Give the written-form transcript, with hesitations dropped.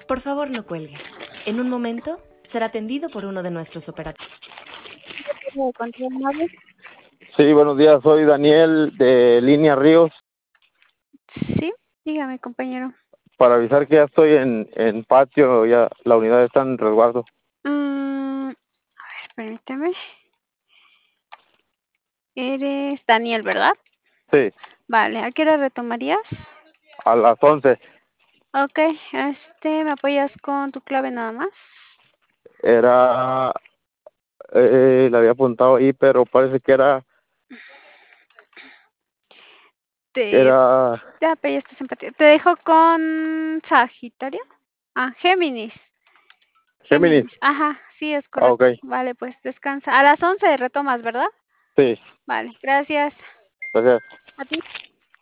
Por favor, no cuelgue. En un momento será atendido por uno de nuestros operadores. Sí, buenos días, soy Daniel de Línea Ríos Sí, dígame, compañero. para avisar que ya estoy en patio, ya la unidad está en resguardo. A ver, permíteme. Eres Daniel, ¿verdad? Sí, Vale, ¿a qué hora retomarías? a las 11 Ok, ¿me apoyas con tu clave nada más? era, le había apuntado ahí, pero parece que Te, era ya estás empatía. Te dejo con Sagitario. Géminis. Géminis. Géminis. Ajá, sí, es Ah, ok, correcto. Vale, pues descansa. A las 11 retomas, ¿verdad? sí, Vale, gracias. gracias. A ti.